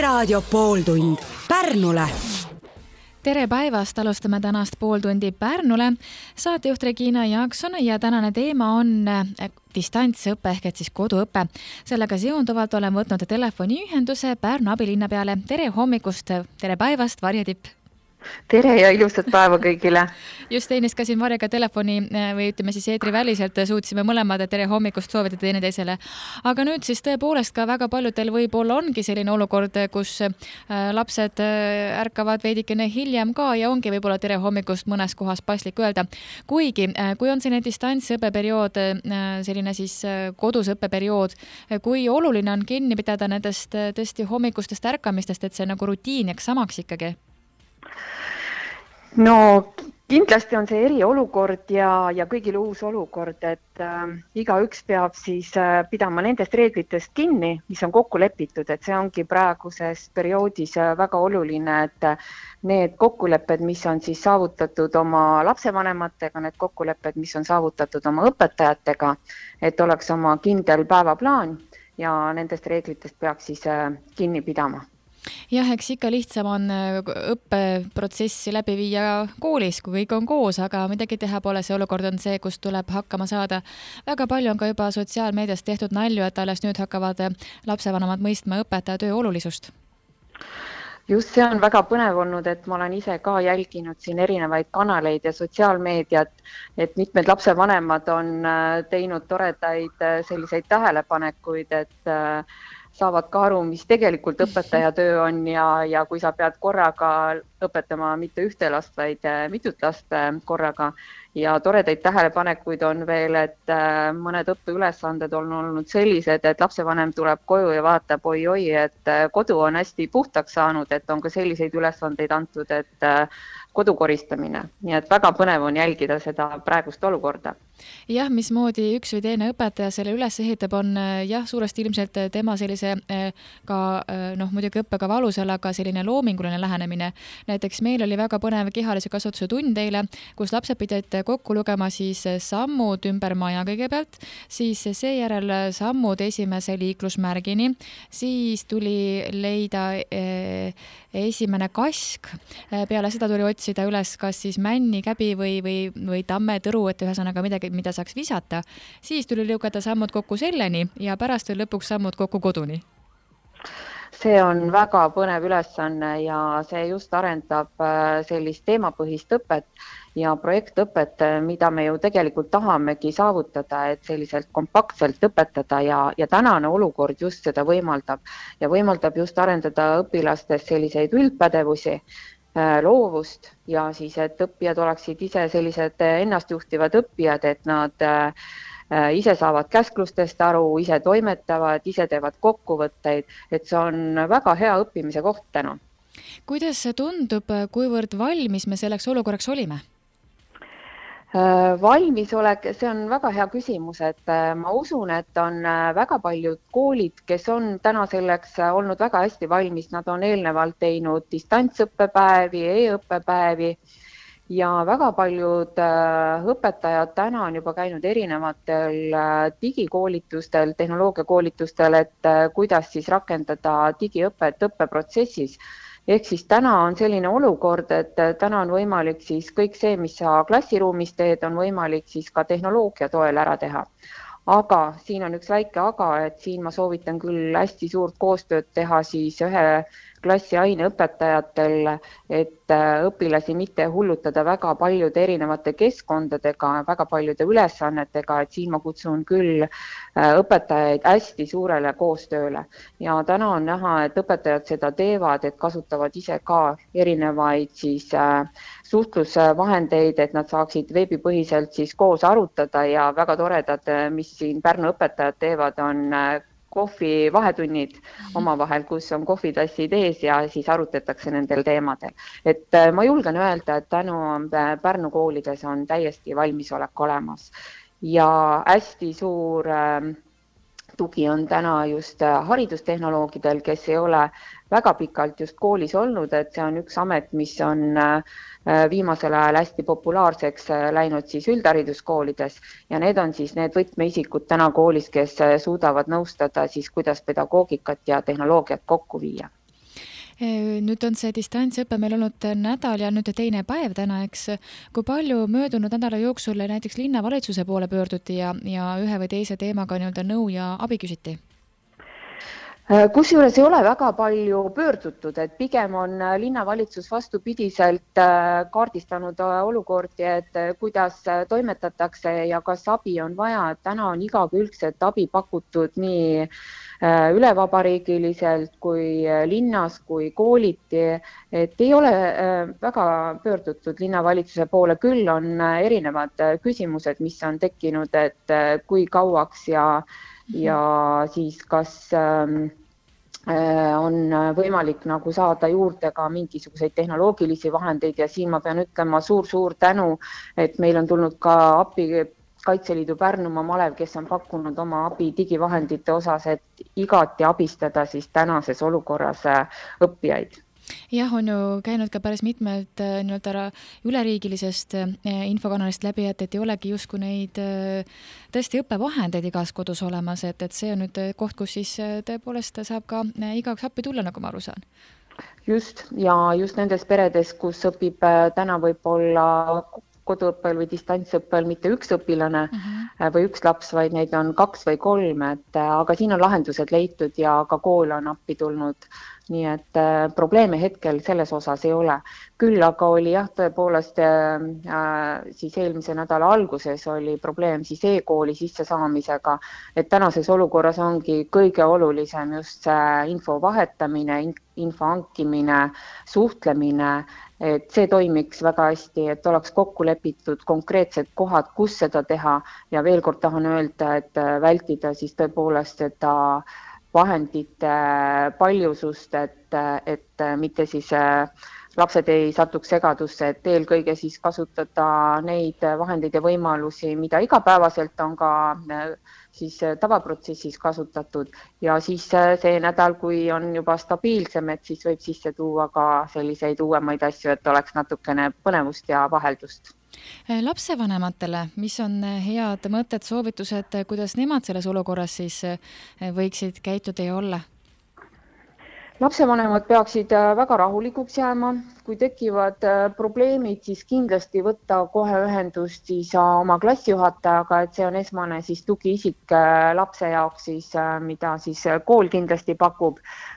Raadio pooltund Pärnule. Tere päevast, alustame tänast pooltundi Pärnule. Saatejuht Regina Jaakson ja tänane teema on distantsõpe ehk et siis koduõpe. Sellega seonduvalt olen võtnud telefoniühenduse Pärnu abilinnapeale. Tere hommikust, tere päevast, Varje Tipp. Tere ja ilusat päeva kõigile. Just ennist ka siin Varjega telefoni või ütleme siis eetriväliselt suutsime mõlemad tere hommikust soovida teineteisele. Aga nüüd siis tõepoolest ka väga paljudel võib-olla ongi selline olukord, kus lapsed ärkavad veidikene hiljem ka ja ongi võib-olla tere hommikust mõnes kohas paslik öelda. Kuigi, kui on selline distantsõppeperiood, selline siis kodus õppeperiood, kui oluline on kinni pidada nendest tõesti hommikustest ärkamistest, et see nagu rutiin jääks samaks ikkagi? No kindlasti on see eriolukord ja kõigil uus olukord, et igaüks peab siis pidama nendest reeglitest kinni, mis on kokku lepitud, et see ongi praeguses perioodis väga oluline, et need kokkulepped, mis on siis saavutatud oma lapsevanematega, need kokkulepped, mis on saavutatud oma õpetajatega, et oleks oma kindel päevaplaan ja nendest reeglitest peaks siis kinni pidama. Jah, eks ikka lihtsam on õppeprotsessi läbi viia koolis, kui kõik on koos, aga midagi teha pole, see olukord on see, kus tuleb hakkama saada. Väga palju on ka juba sotsiaalmeedias tehtud nalju, et alles nüüd hakkavad lapsevanemad mõistma õpetaja töö olulisust. Just see on väga põnev olnud, et ma olen ise ka jälginud siin erinevaid kanaleid ja sotsiaalmeediat, et mitmed lapsevanemad on teinud toredaid selliseid tähelepanekuid, et saavad ka aru, mis tegelikult õpetaja töö on ja kui sa pead korraga õpetama mitte ühte last, vaid mitut last korraga. Ja toredaid tähelepanekuid on veel, et mõned õppeülesanded on olnud sellised, et lapsevanem tuleb koju ja vaatab oi, et kodu on hästi puhtaks saanud, et on ka selliseid ülesandeid antud, et kodu koristamine. Nii et väga põnev on jälgida seda praegust olukorda. Jah, mismoodi üks või teine õpetaja selle üles ehitab, on jah, suuresti ilmselt tema sellise ka muidugi õppekava alusel, aga selline loominguline lähenemine. Näiteks meil oli väga põnev kehalise kasvatuse tund eile, kus lapsed pidid kokku lugema siis sammud ümber maja kõigepealt, siis seejärel sammud esimese liiklusmärgini, siis tuli leida esimene kask, peale seda tuli otsida üles kas siis männi, käbi või tamme tõru, et ühesõnaga midagi, mida saaks visata. Siis tuli lugeda sammud kokku selleni ja pärast veel lõpuks sammud kokku koduni. See on väga põnev ülesanne ja see just arendab sellist teemapõhist õpet ja projektõpet, mida me ju tegelikult tahamegi saavutada, et selliselt kompaktselt õpetada ja tänane olukord just seda võimaldab ja võimaldab just arendada õpilastes selliseid üldpädevusi, loovust ja siis, et õppijad oleksid ise sellised ennastjuhtivad õppijad, et nad ise saavad käsklustest aru, ise toimetavad, ise teevad kokkuvõtteid, et see on väga hea õppimise koht täna. Kuidas tundub, kuivõrd valmis me selleks olukorraks olime? Valmisolek, see on väga hea küsimus, et ma usun, et on väga paljud koolid, kes on täna selleks olnud väga hästi valmis, nad on eelnevalt teinud distantsõppepäevi, e-õppepäevi ja väga paljud õpetajad täna on juba käinud erinevatel digikoolitustel, tehnoloogiakoolitustel, et kuidas siis rakendada digiõpet õppeprotsessis. Ehk siis täna on selline olukord, et täna on võimalik siis kõik see, mis sa klassiruumis teed, on võimalik siis ka tehnoloogia toel ära teha. Aga siin on üks väike aga, et siin ma soovitan küll hästi suurt koostööd teha siis ühe klassi aineõpetajatel, et õpilasi mitte hullutada väga paljude erinevate keskkondadega, väga paljude ülesannetega, et siin ma kutsun küll õpetajaid hästi suurele koostööle. Ja täna on näha, et õpetajad seda teevad, et kasutavad ise ka erinevaid siis suhtlusvahendeid, et nad saaksid veebipõhiselt siis koos arutada ja väga toredad, mis siin Pärnu õpetajad teevad, on kohvi vahetunnid omavahel, kus on kohvitassid ees ja siis arutatakse nendel teemadel. Et ma julgen öelda, et tänu Pärnu koolides on täiesti valmisolek olemas ja hästi suur tugi on täna just haridustehnoloogidel, kes ei ole väga pikalt just koolis olnud, et see on üks amet, mis on viimasel ajal hästi populaarseks läinud siis üldhariduskoolides ja need on siis need võtmeisikud täna koolis, kes suudavad nõustada siis, kuidas pedagoogikat ja tehnoloogiat kokku viia. Nüüd on see distantsõpe meil olnud nädal ja nüüd teine päev täna, eks. Kui palju möödunud nädala jooksul näiteks linnavalitsuse poole pöörduti ja ühe või teise teemaga nõu ja abi küsiti? Kusjuures ei ole väga palju pöördutud, et pigem on linnavalitsus vastupidiselt kaardistanud olukordi, et kuidas toimetatakse ja kas abi on vaja, et täna on igakülgset abi pakutud nii ülevabariigiliselt kui linnas kui kooliti, et ei ole väga pöördutud linnavalitsuse poole, küll on erinevad küsimused, mis on tekkinud, et kui kauaks ja siis kas on võimalik nagu saada juurde ka mingisuguseid tehnoloogilisi vahendeid ja siin ma pean ütlema suur tänu, et meil on tulnud ka appi Kaitseliidu Pärnumaa malev, kes on pakkunud oma abi digivahendite osas, et igati abistada siis tänases olukorras õppijaid. Jah, on ju käinud ka päris mitmelt üleriigilisest infokanalist läbi, et ei olegi justkui neid tõesti õppevahendeid igas kodus olemas, et see on nüüd koht, kus siis tõepoolest saab ka igaks appi tulla, nagu ma aru saan. Just, ja just nendes peredes, kus õpib täna võib-olla koduõppel või distantsõppel mitte üks õpilane või üks laps, vaid neid on 2 või 3, aga siin on lahendused leitud ja ka kool on appi tulnud. Nii et probleeme hetkel selles osas ei ole. Küll aga oli tõepoolest siis eelmise nädala alguses oli probleem siis e-kooli sisse saamisega, et tänases olukorras ongi kõige olulisem just info vahetamine, info hankimine, suhtlemine, et see toimiks väga hästi, et oleks kokku lepitud konkreetsed kohad, kus seda teha ja veel kord tahan öelda, et vältida siis tõepoolest seda vahendite paljusust, et mitte siis lapsed ei satuks segadusse, et eelkõige siis kasutada neid vahendeid ja võimalusi, mida igapäevaselt on ka siis tavaprotsessis kasutatud ja siis see nädal, kui on juba stabiilsem, et siis võib sisse tuua ka selliseid uuemaid asju, et oleks natukene põnevust ja vaheldust. Lapsevanematele, mis on head mõtted, soovitused, kuidas nemad selles olukorras siis võiksid käituda ja olla? Lapsevanemad peaksid väga rahulikuks jääma. Kui tekivad probleemid, siis kindlasti võtta kohe ühendust siis oma klassijuhatajaga, et see on esmane siis tugiisik lapse jaoks, siis, mida siis kool kindlasti pakub.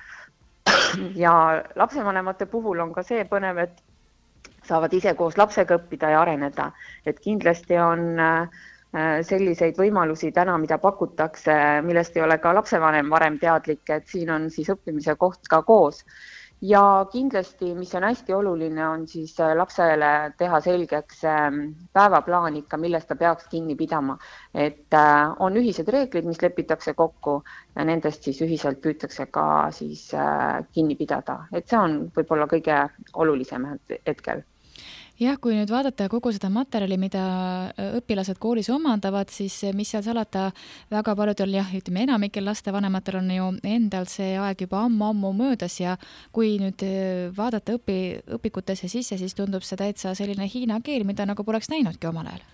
Ja lapsevanemate puhul on ka see põnev, et saavad ise koos lapsega õppida ja areneda. Et kindlasti on selliseid võimalusi täna, mida pakutakse, millest ei ole ka lapsevanem varem teadlik, et siin on siis õppimise koht ka koos. Ja kindlasti, mis on hästi oluline, on siis lapsele teha selgeks päevaplaan ikka, millest ta peaks kinni pidama. Et on ühised reeglid, mis lepitakse kokku ja nendest siis ühiselt püütakse ka siis kinni pidada. Et see on võib-olla kõige olulisem hetkel. Jah, kui nüüd vaadata kogu seda materjali, mida õpilased koolis omandavad, siis mis seal salata väga paljudel, ütleme enamikel lastevanematel on ju endal see aeg juba ammu möödas ja kui nüüd vaadata õpikutesse sisse, siis tundub see täitsa selline hiina keel, mida nagu poleks näinudki omal ajal.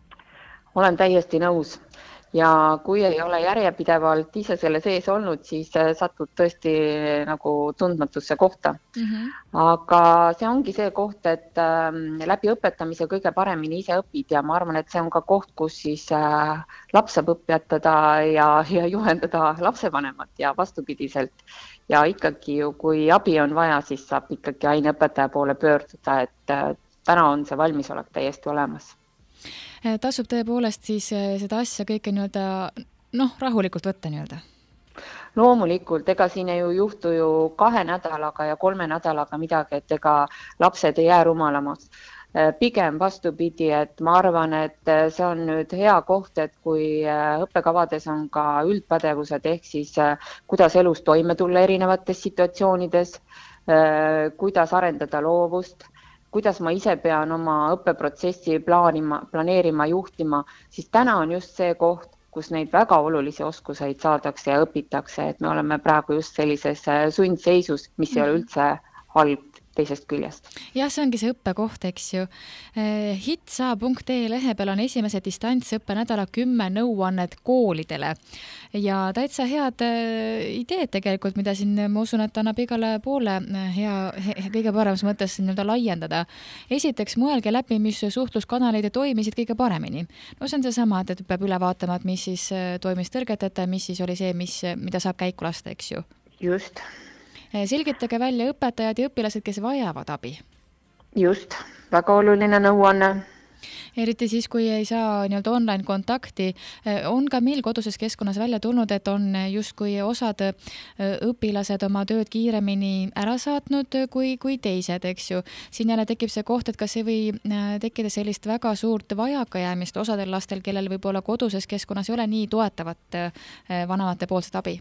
Olen täiesti nõus. Ja kui ei ole järjepidevalt ise selle sees olnud, siis satud tõesti nagu tundmatusse kohta. Aga see ongi see koht, et läbi õpetamise kõige paremini ise õpid ja ma arvan, et see on ka koht, kus siis laps saab õpetada ja juhendada lapsevanemat ja vastupidiselt. Ja ikkagi ju, kui abi on vaja, siis saab ikkagi aineõpetaja poole pöörduda, et täna on see valmisolek täiesti olemas. Tasub tõepoolest siis seda asja kõike rahulikult võtta nii-öelda? Loomulikult, ega siin ei juhtu ju 2 nädalaga ja 3 nädalaga midagi, et ega lapsed ei jää rumalamaks. Pigem vastupidi, et ma arvan, et see on nüüd hea koht, et kui õppekavades on ka üldpädevused ehk siis kuidas elus toime tulla erinevates situatsioonides, kuidas arendada loovust, kuidas ma ise pean oma õppeprotsessi planeerima, juhtima, siis täna on just see koht, kus neid väga olulisi oskuseid saadakse ja õpitakse, et me oleme praegu just sellises sundseisus, mis ei ole üldse halb teisest küljest. Jah, see ongi see õppekoht, eks ju. hitsa.ee lehe peal on esimese distantsõppe nädala 10 nõuannet koolidele ja täitsa head ideed tegelikult, mida siin ma usun, et annab igale poole kõige paremas mõttes laiendada. Esiteks mõelge läbi, mis suhtluskanaleid toimisid kõige paremini. No see on seesama, et peab üle vaatama, et mis siis toimis tõrgeteta, mis siis oli see, mida saab käiku lasta, eks ju. Just. Selgitage välja õpetajad ja õpilased, kes vajavad abi. Just, väga oluline nõuanne. Eriti siis, kui ei saa online kontakti, on ka meil koduses keskkonnas välja tulnud, et on justkui osad õpilased oma tööd kiiremini ära saatnud kui teised, eks ju. Siin jälle tekib see koht, et kas ei või tekkida sellist väga suurt vajakajäämist osadel lastel, kellel võib-olla koduses keskkonnas ei ole nii toetavat vanemate poolset abi.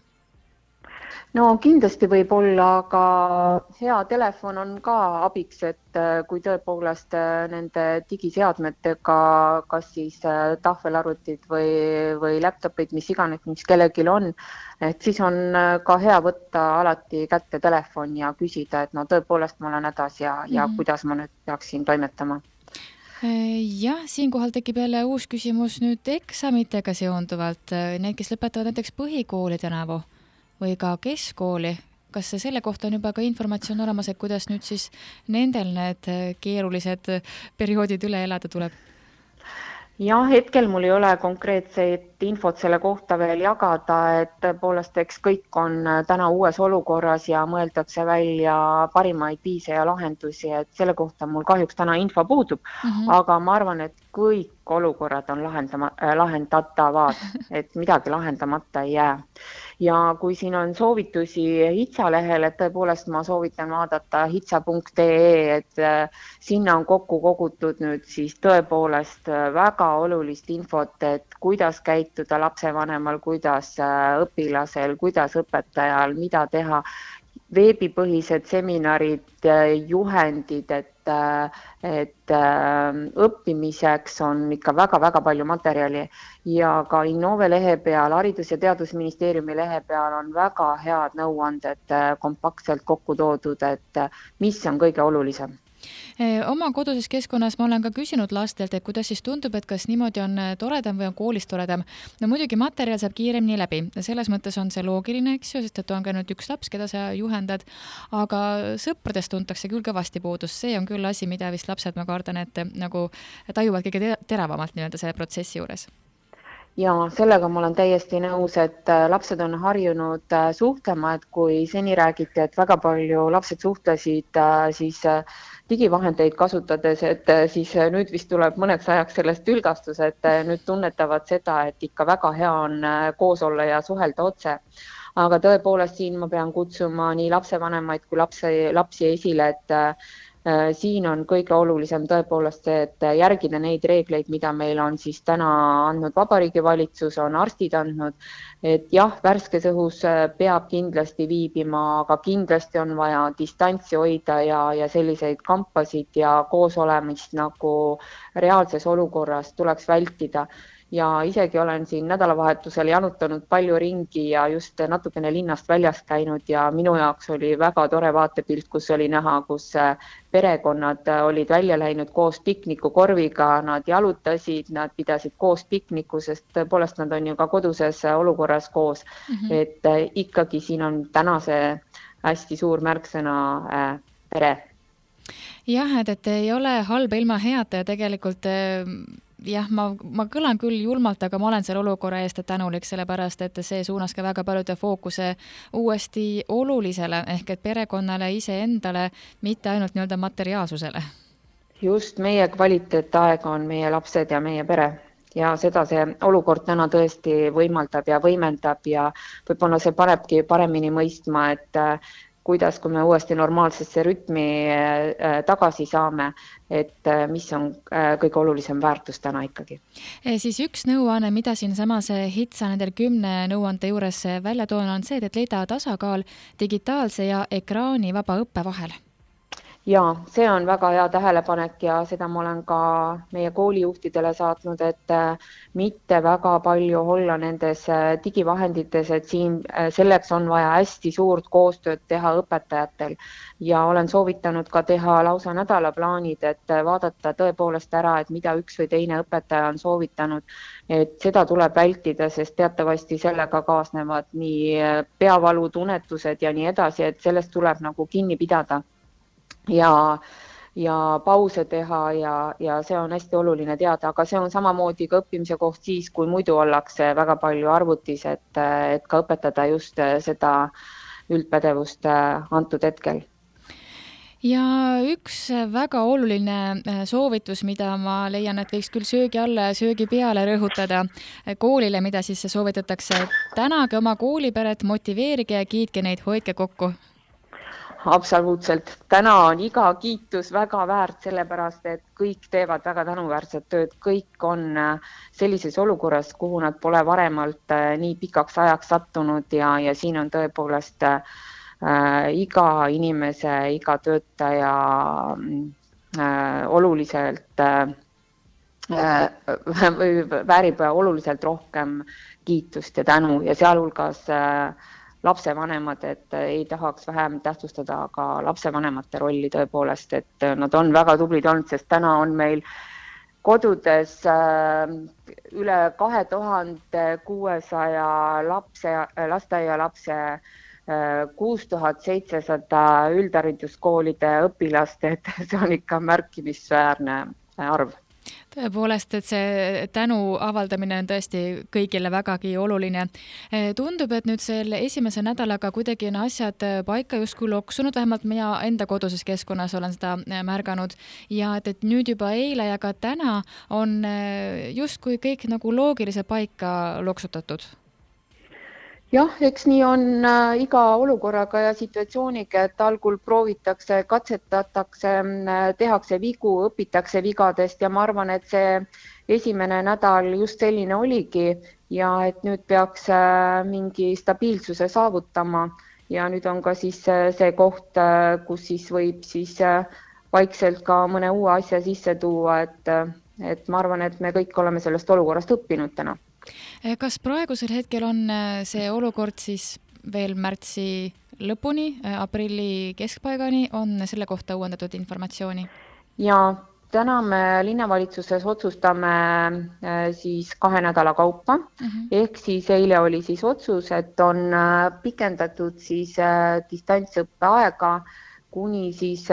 No kindlasti võib olla, aga hea telefon on ka abiks, et kui tõepoolest nende digiseadmetega, kas siis tahvelarvutid või laptopid, mis iganes, mis kellelgi on, et siis on ka hea võtta alati kätte telefon ja küsida, et no tõepoolest ma olen hädas ja kuidas ma nüüd peaksin toimetama. Jah, siinkohal tekib jälle uus küsimus nüüd eksamitega seonduvalt. Need, kes lõpetavad näiteks põhikooli tänavu või ka keskkooli, kas selle kohta on juba ka informatsioon olemas, et kuidas nüüd siis nendel need keerulised perioodid üle elada tuleb? Ja hetkel mul ei ole konkreetseid infot selle kohta veel jagada, et tõepoolest eks kõik on täna uues olukorras ja mõeldakse välja parimaid viise ja lahendusi, et selle kohta mul kahjuks täna info puudub, aga ma arvan, et kõik olukorrad on lahendatavad, et midagi lahendamata ei jää. Ja kui siin on soovitusi HITSA lehel, et tõepoolest ma soovitan vaadata hitsa.ee, et sinna on kokku kogutud nüüd siis tõepoolest väga olulist infot, et kuidas käituda lapsevanemal, kuidas õpilasel, kuidas õpetajal, mida teha, veebipõhised seminarid, juhendid, et õppimiseks on ikka väga-väga palju materjali ja ka Innove lehe peal, Haridus- ja Teadusministeeriumi lehe peal on väga head nõuanded kompaktselt kokku toodud, et mis on kõige olulisem. Oma koduses keskkonnas ma olen ka küsinud lastelt, et kuidas siis tundub, et kas niimoodi on toredam või on koolis toredam. No muidugi materjal saab kiiremini läbi. Selles mõttes on see loogiline, eks ju, sest et on ka nüüd üks laps, keda sa juhendad, aga sõpradest tuntakse küll kõvasti puudust. See on küll asi, mida vist lapsed, ma kardan, et nagu tajuvad kõige teravamalt selle protsessi juures. Ja sellega ma olen täiesti nõus, et lapsed on harjunud suhtlema, et kui seni räägiti, et väga palju lapsed suhtlesid siis digivahendeid kasutades, et siis nüüd vist tuleb mõneks ajaks sellest tülgastus, et nüüd tunnetavad seda, et ikka väga hea on koos olla ja suhelda otse. Aga tõepoolest siin ma pean kutsuma nii lapsevanemaid kui lapsi esile, et siin on kõige olulisem tõepoolest see, et järgida neid reegleid, mida meil on siis täna andnud Vabariigi Valitsus, on arstid andnud, et jah, värskes õhus peab kindlasti viibima, aga kindlasti on vaja distantsi hoida ja selliseid kampasid ja koosolemist nagu reaalses olukorras tuleks vältida. Ja isegi olen siin nädalavahetusel janutanud palju ringi ja just natukene linnast väljas käinud ja minu jaoks oli väga tore vaatepilt, kus oli näha, kus perekonnad olid välja läinud koos piknikukorviga, nad jalutasid, nad pidasid koos pikniku, sest tõepoolest nad on ju ka koduses olukorras koos. Et ikkagi siin on täna see hästi suur märksõna pere. Jah, et ei ole halba ilma heata ja tegelikult jah, ma kõlan küll julmalt, aga ma olen selle olukorra eest tänulik, sellepärast, et see suunas ka väga paljude fookuse uuesti olulisele, ehk et perekonnale iseendale, mitte ainult materiaalsusele. Just meie kvaliteetaeg on meie lapsed ja meie pere. Ja seda see olukord täna tõesti võimaldab ja võimendab ja võib-olla see panebki paremini mõistma, et kuidas, kui me uuesti normaalsesse rütmi tagasi saame, et mis on kõige olulisem väärtus täna ikkagi. Siis üks nõuanne, mida siin samas HITSA nendel 10 nõuande juures välja toon, on see, et leida tasakaal digitaalse ja ekraani vaba õppe vahel. Ja see on väga hea tähelepanek ja seda ma olen ka meie koolijuhtidele saatnud, et mitte väga palju olla nendes digivahendites, et siin selleks on vaja hästi suurt koostööd teha õpetajatel ja olen soovitanud ka teha lausa nädalaplaanid, et vaadata tõepoolest ära, et mida üks või teine õpetaja on soovitanud, et seda tuleb vältida, sest teatavasti sellega kaasnevad nii peavalu, tunnetused ja nii edasi, et sellest tuleb nagu kinni pidada. Ja pause teha ja see on hästi oluline teada, aga see on samamoodi ka õppimise koht siis, kui muidu ollakse väga palju arvutis, et ka õpetada just seda üldpädevust antud hetkel. Ja üks väga oluline soovitus, mida ma leian, et võiks küll söögi alla ja söögi peale rõhutada koolile, mida siis soovitatakse, tänage oma kooliperet, motiveerige ja kiitke neid, hoidke kokku. Absoluutselt. Täna on iga kiitus väga väärt, sellepärast, et kõik teevad väga tänuväärset tööd. Kõik on sellises olukorras, kuhu nad pole varemalt nii pikaks ajaks sattunud ja siin on tõepoolest iga inimese, iga töötaja oluliselt väärib oluliselt rohkem kiitust ja tänu ja sealhulgas lapsevanemad, et ei tahaks vähem tähtsustada ka lapsevanemate rolli tõepoolest, et nad on väga tublid olnud, sest täna on meil kodudes üle 2600 lasteaialapse, 6700 üldhariduskoolide õpilast, et see on ikka märkimisväärne arv. Tõepoolest, et see tänu avaldamine on tõesti kõigile vägagi oluline. Tundub, et nüüd selle esimese nädalaga kuidagi on asjad paika justkui loksunud, vähemalt mina enda koduses keskkonnas olen seda märganud ja et nüüd juba eile ja ka täna on justkui kõik nagu loogilise paika loksutatud. Jah, eks nii on iga olukorraga ja situatsiooniga, et algul proovitakse, katsetatakse, tehakse vigu, õpitakse vigadest ja ma arvan, et see esimene nädal just selline oligi ja et nüüd peaks mingi stabiilsuse saavutama ja nüüd on ka siis see koht, kus siis võib siis vaikselt ka mõne uue asja sisse tuua, et ma arvan, et me kõik oleme sellest olukorrast õppinud täna. Kas praegusel hetkel on see olukord siis veel märtsi lõpuni, aprilli keskpaigani, on selle kohta uuendatud informatsiooni? Ja täna me linnavalitsuses otsustame siis 2 nädala kaupa, ehk siis eile oli siis otsus, et on pikendatud siis distantsõppe aega kuni siis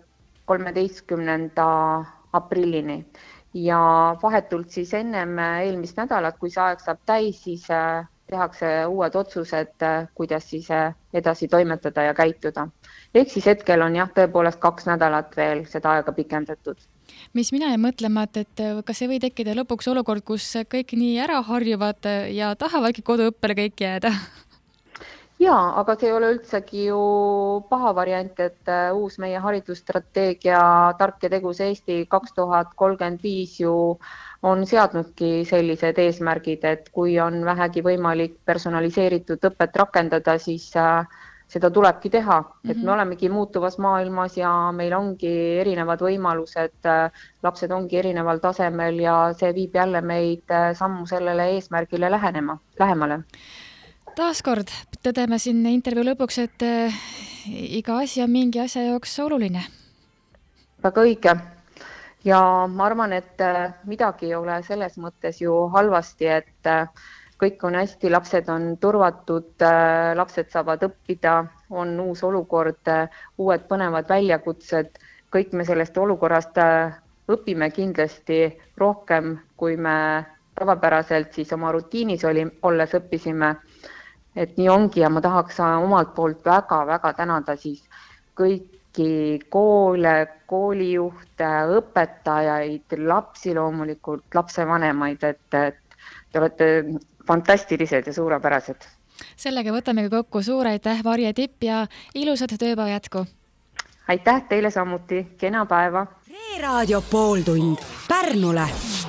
13. aprillini. Ja vahetult siis ennem eelmist nädalat, kui see aeg saab täis, siis tehakse uued otsused, kuidas siis edasi toimetada ja käituda. Ehk siis hetkel on jah, tõepoolest 2 nädalat veel seda aega pikendatud. Mis mina jäin mõtlema, et kas ei või tekkida lõpuks olukord, kus kõik nii ära harjuvad ja tahavadki koduõppele kõik jääda? Jaa, aga see ei ole üldsegi ju paha variant, et uus meie haridusstrateegia Tark ja tegus Eesti 2035 ju on seadnudki sellised eesmärgid, et kui on vähegi võimalik personaliseeritud õpet rakendada, siis seda tulebki teha. Et me olemegi muutuvas maailmas ja meil ongi erinevad võimalused, lapsed ongi erineval tasemel ja see viib jälle meid sammu sellele eesmärgile lähemale. Taaskord tõdeme siin intervjuu lõpuks, et iga asi on mingi asja jaoks oluline. Väga õige. Ja ma arvan, et midagi ei ole selles mõttes ju halvasti, et kõik on hästi, lapsed on turvatud, lapsed saavad õppida, on uus olukord, uued põnevad väljakutsed. Kõik me sellest olukorrast õpime kindlasti rohkem, kui me tavapäraselt siis oma rutiinis olles õppisime. Et nii ongi ja ma tahaks omalt poolt väga-väga tänada siis kõiki koole, koolijuhte, õpetajaid, lapsi loomulikult, lapsevanemaid, et te olete fantastilised ja suurepärased. Sellega võtamegi kokku. Suur aitäh, Varje Tipp ja ilusat tööpäeva jätku! Aitäh teile samuti, kena päeva! Raadio pooltund Pärnule.